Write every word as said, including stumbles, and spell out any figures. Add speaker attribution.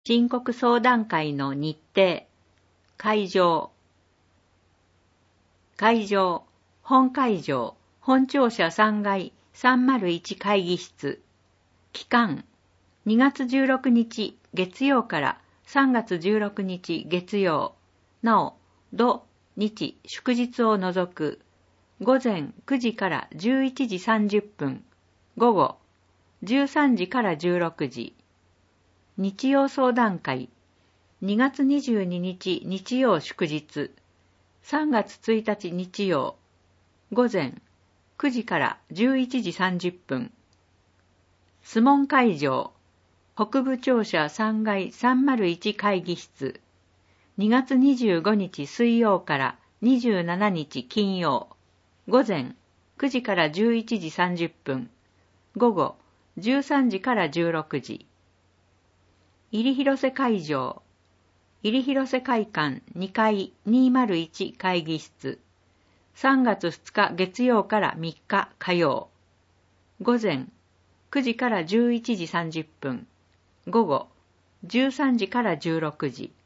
Speaker 1: 申告相談会の日程。会場。会場。本会場。本庁舎さんがいさんまるいち会議室。期間。にがつじゅうろくにち月曜からさんがつじゅうろくにち月曜。なお、土、日、祝日を除く。午前くじからじゅういちじさんじゅっぷん。午後じゅうさんじからじゅうろくじ。日曜相談会。にがつにじゅうににち日曜祝日。さんがつついたち日曜。午前くじからじゅういちじさんじゅっぷん。質問会場。北部庁舎さんがいさんまるいち会議室。にがつにじゅうごにち水曜からにじゅうしちにち金曜。午前くじからじゅういちじさんじゅっぷん。午後じゅうさんじからじゅうろくじ。入広瀬会場。入広瀬会館にかいにまるいち会議室。さんがつふつか月曜からみっか火曜。午前くじからじゅういちじさんじゅっぷん。午後じゅうさんじからじゅうろくじ。